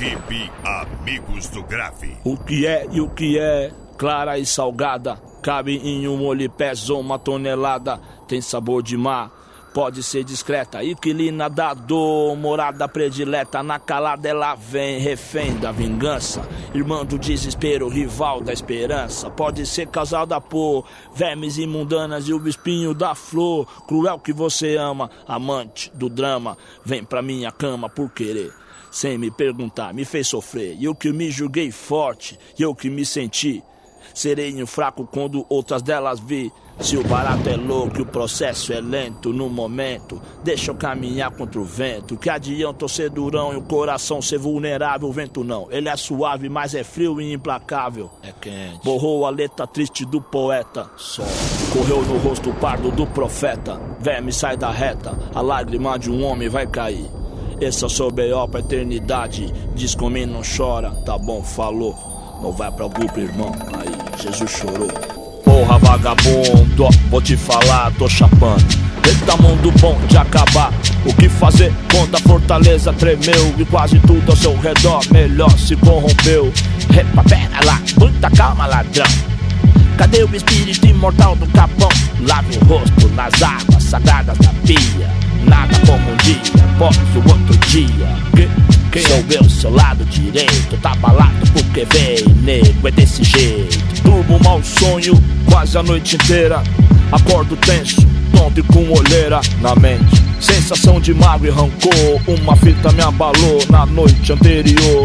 Equipe Amigos do Grave. O que é e o que é, clara e salgada, cabe em um molho e pesa 1 tonelada. Tem sabor de mar, pode ser discreta, inquilina da dor, morada predileta. Na calada ela vem, refém da vingança, irmã do desespero, rival da esperança. Pode ser causada por vermes imundanas e o espinho da flor. Cruel que você ama, amante do drama, vem pra minha cama por querer, sem me perguntar, me fez sofrer. E eu que me julguei forte, e eu que me senti sereno fraco quando outras delas vi. Se o barato é louco e o processo é lento, no momento deixa eu caminhar contra o vento. Que adianta eu ser durão e o coração ser vulnerável? O vento não, ele é suave, mas é frio e implacável. É quente. Borrou a letra triste do poeta, só correu no rosto pardo do profeta. Verme sai da reta, a lágrima de um homem vai cair. Esse é o seu B.O. pra eternidade. Diz comigo, não chora, tá bom, falou. Não vai pra grupo, irmão, aí Jesus chorou. Porra vagabundo, ó, vou te falar, tô chapando. Eita mundo bom de acabar. O que fazer quando a fortaleza tremeu e quase tudo ao seu redor melhor se corrompeu? Epa, pera lá, muita calma, ladrão. Cadê o espírito imortal do Capão? Lave o rosto nas águas sagradas da pia. Nada como um dia após o outro dia. Quem sou eu, seu lado direito? Tá abalado porque veio, nego, é desse jeito. Durmo mau sonho quase a noite inteira. Acordo tenso, tonto e com olheira na mente. Sensação de mágoa e rancor. Uma fita me abalou na noite anterior.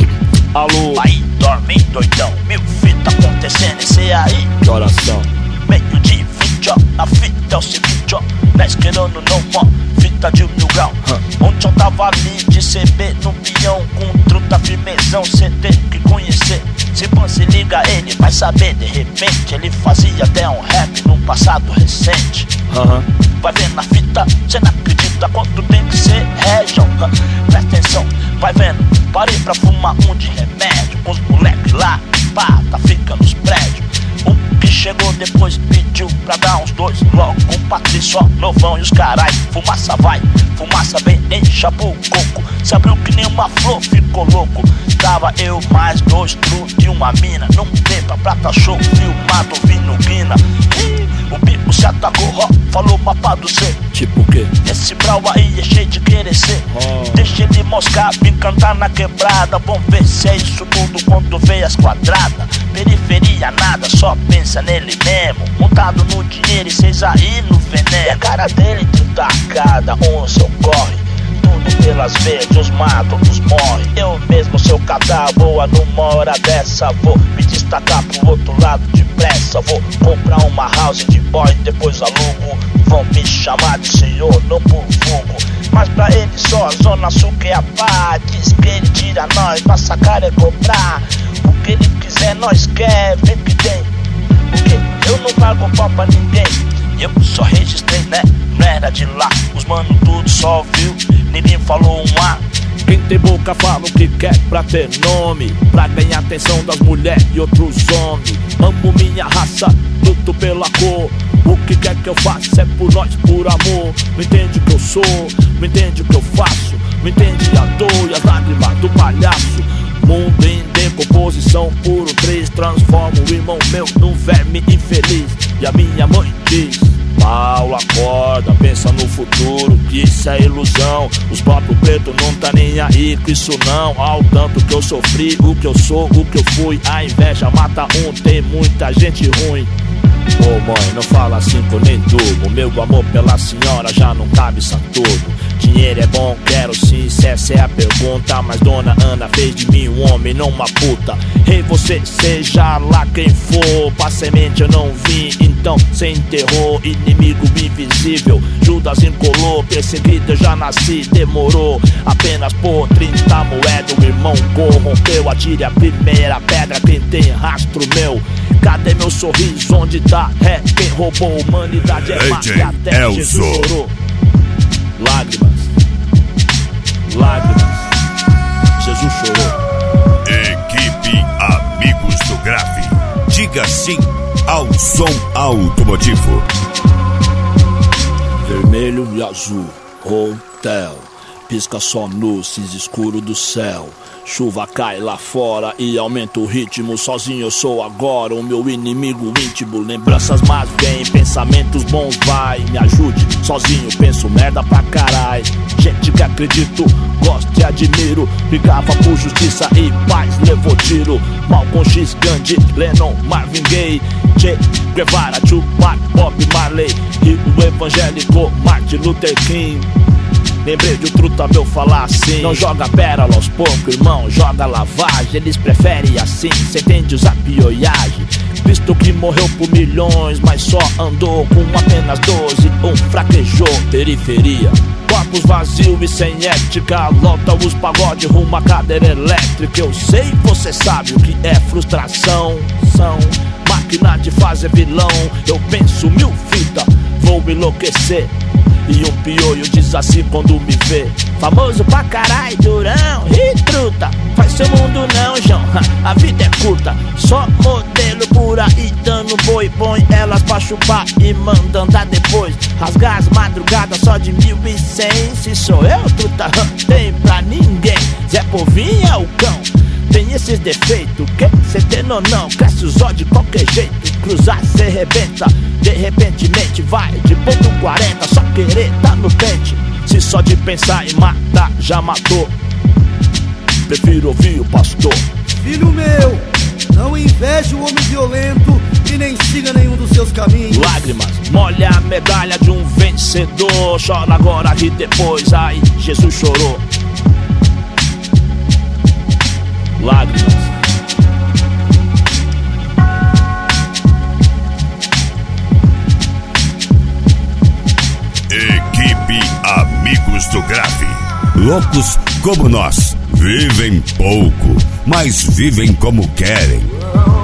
Alô? Aí, dorme doidão, 1000 fitas acontecendo, esse aí. Que oração? Meio de 20, ó, a fita é o seguinte, ó. Não esperando não, ó, fita de 1000 graus. Ontem eu tava ali de CB no peão, com truta firmezão, cê tem que conhecer. Se você liga ele, vai saber, de repente ele fazia até um rap num passado recente. Vai vendo a fita, cê não acredita quanto tem que ser région. Presta atenção, vai vendo, parei pra fumar um de remédio. Os moleques lá, pá, tá ficando nos prédios. O que chegou depois pediu pra dar uns 2. Logo com Patrício, ó, novão e os carai. Fumaça vai, fumaça vem, encha pro coco. Se abriu que nem uma flor, ficou louco. Tava eu mais 2 truques e uma mina. Não beba prata show, filmado, vindo guina. O bico se atacou, ó, falou mapa do C. Tipo o quê? Esse brau aí é cheio de querer ser. Deixa ele moscar, me cantar na quebrada. Vamos ver se é isso tudo quando vê as quadradas. Periferia nada, só pensa nele mesmo. Montado no dinheiro e cês aí no veneno. E a cara dele tudo cada um seu corre. Tudo pelas vezes, os matam, os morre. Eu mesmo, seu cadáver, boa numa hora dessa. Vou me destacar pro outro lado depressa. Vou comprar uma house de boy, depois alugo. Vão me chamar de senhor, não por vulgo. Mas pra ele só a zona sul que é a paz. Diz que ele tira nós, pra sacar é cobrar. O que ele quiser nós quer, vem que tem. Porque eu não pago pau pra ninguém. Eu só registrei, né? Não era de lá. Os mano tudo só ouviu, ninguém falou um A. Quem tem boca fala o que quer pra ter nome, pra ganhar atenção das mulheres e outros homens. Amo minha raça, luto pela cor. O que quer que eu faça é por nós, por amor. Não entende o que eu sou, não entende o que eu faço. Não entende a dor e as lágrimas do palhaço. Mundo em decomposição, puro 3. Transforma o irmão meu num verme infeliz. E a minha mãe diz: Paulo, acorda, pensa no futuro, que isso é ilusão. Os próprios pretos não tá nem aí com isso não. Ao tanto que eu sofri, o que eu sou, o que eu fui. A inveja mata um, tem muita gente ruim. Ô mãe, não fala assim que eu nem durmo. Meu amor pela senhora já não cabe Saturno. Dinheiro é bom, quero sim, se essa é a pergunta. Mas dona Ana fez de mim um homem, não uma puta. Ei, você seja lá quem for, pra semente eu não vim, então cê enterrou. Inimigo invisível, Judas encolou. Perseguido eu já nasci, demorou. Apenas por 30 moedas o irmão corrompeu. Atire a primeira pedra quem tem rastro meu. Cadê meu sorriso, onde tá? É quem roubou, humanidade é máfia, até Jesus chorou. Lágrimas, lágrimas, Jesus chorou. Equipe Amigos do Grave. Diga sim ao som automotivo. Vermelho e azul, hotel. pisca só no cinza escuro do céu. Chuva cai lá fora e aumenta o ritmo. Sozinho eu sou agora o meu inimigo íntimo. Lembranças más vêm, pensamentos bons vai. Me ajude, sozinho penso merda pra carai. Gente que acredito, gosto e admiro. Brigava por justiça e paz, levou tiro. Malcolm X, Gandhi, Lennon, Marvin Gaye, Che Guevara, Tupac, Bob Marley, Rio evangélico, Martin Luther King. Lembrei de um truta meu falar assim: não joga pérola aos poucos, irmão, joga lavagem. Eles preferem assim, cê entende usar pioiagem. Cristo que morreu por milhões, mas só andou com apenas 12, fraquejou. Periferia, corpos vazios e sem ética. Lota os pagode rumo à cadeira elétrica. Eu sei, você sabe o que é frustração. São máquina de fazer vilão. Eu penso 1000 fitas, vou enlouquecer. E um pioio diz assim quando me vê: famoso pra carai, durão e truta. Faz seu mundo não, João, a vida é curta. Só modelo por aí dando boi. Põe elas pra chupar e manda andar depois. Rasgar as madrugadas só de 1100. Se sou eu, truta, tem pra ninguém. Zé Povinho é o cão, tem esses defeitos, que cê tem ou não? Cresce os olhos de qualquer jeito. Cruzar cê rebenta, de repentemente vai de ponto 40, só querer tá no pente. Se só de pensar em matar já matou, prefiro ouvir o pastor. Filho meu, não inveje o homem violento e nem siga nenhum dos seus caminhos. Lágrimas, molha a medalha de um vencedor. Chora agora, ri depois, ai, Jesus chorou. Lágrimas. Equipe Amigos do Grave. Loucos como nós, vivem pouco, mas vivem como querem.